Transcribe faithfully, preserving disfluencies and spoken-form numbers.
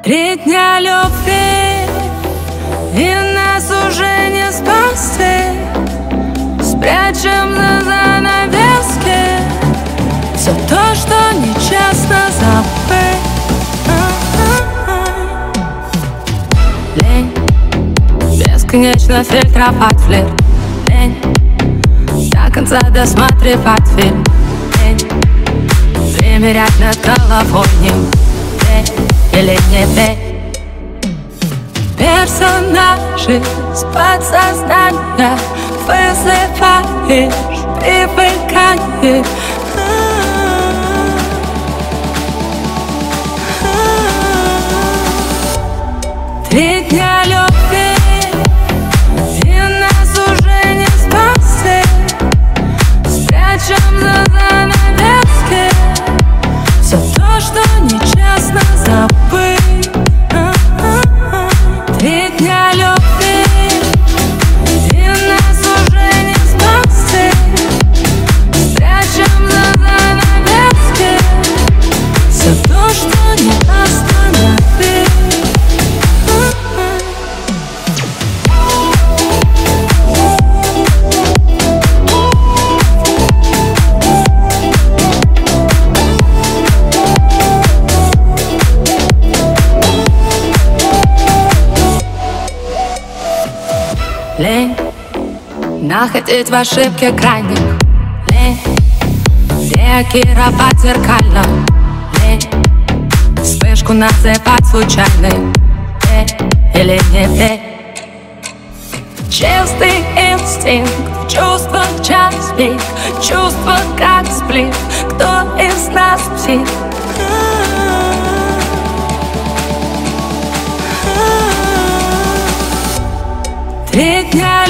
Три дня любви, и нас уже не спасти. Спрячем за занавески все то, что нечестно забыть. Лень бесконечно фильтровать флирт. Лень до конца досматривать фильм. Лень примерять над головой ним. Или не ты. Персонажи с подсознания вызываешь, привыкаешь. Три дня любви, и нас уже не спасти. Спрячем за занавески все то, что нечестно забыть. Три дня любви, и нас уже не спасти. Спрячем за занавески все то, что не остановить. Лень находить в ошибке крайних. Лень реагировать зеркально. Лень вспышку называть случайной. Лень или не лень. Чистый инстинкт, чувство в час пик. Чувство как сплит, кто из нас псих? Три дня